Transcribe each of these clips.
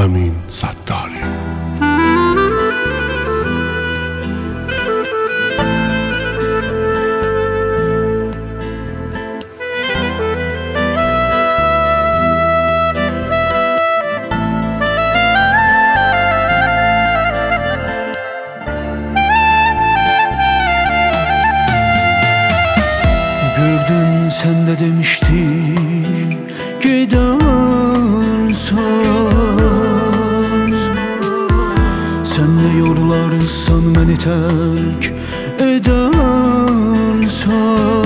Amin Sattari. Gördün sen de demiştin gidersen, sen de yorularsan beni terk edersen.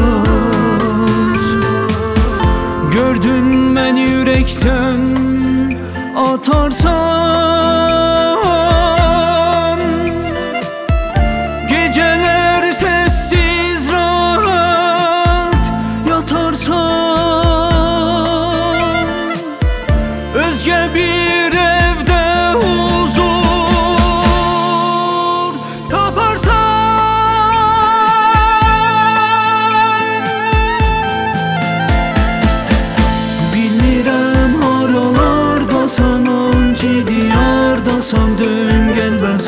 Gördün beni yürekten atarsan, geceler sessiz rahat yatarsan, özge bir evde huzur taparsan. Bilmirəm haralardasan, hangi diyardasan, dön gelmez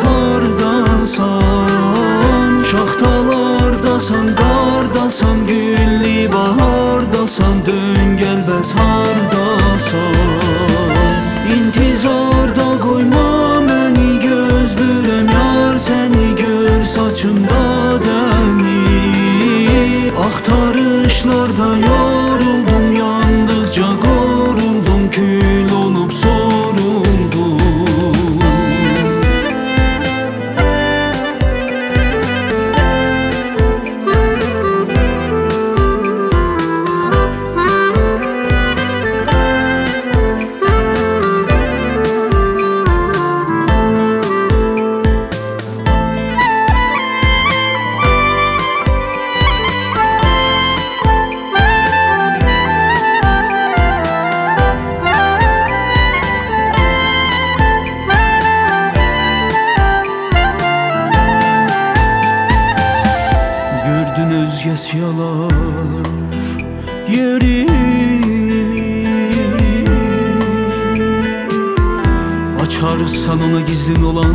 hardasan. Şaxtalardasan, qardasan, güllü bahardasan, dön gelmez hardasan. İntizarda koyma məni, gözlürəm yar səni, gör saçımda dəni. Axtarışlarda yoruldum, yandıkca koruldum, kül olup soruldum. Gördün özgeç yalar yerimi, açarsan ona gizlin olan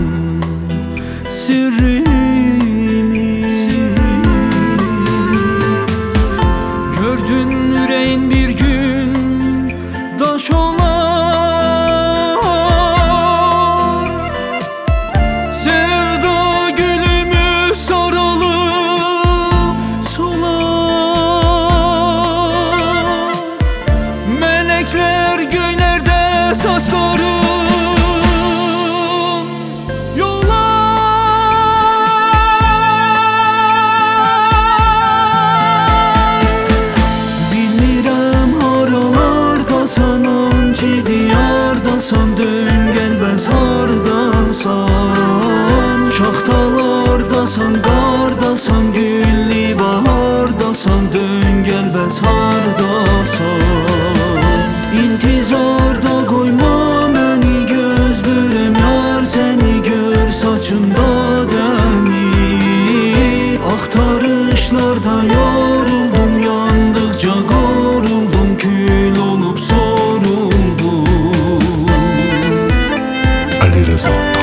sirrimi. Gördün yüreğin bir gün daş olar, sevda gülümü saralım solar. Melekler göylerde saçların yollar. Bilmirəm haralardasan, hangi diyardasan, dön gelmez hardasan. Şaxtalardasan, qardasan, güllü bahardasan, dön gelmez hardasan. İntizarda koyma məni, gözlürəm yar səni, gör saçımda dəni. Axtarışlarda yoruldum, yandıkça koruldum, kül olup soruldum. Ali Rıza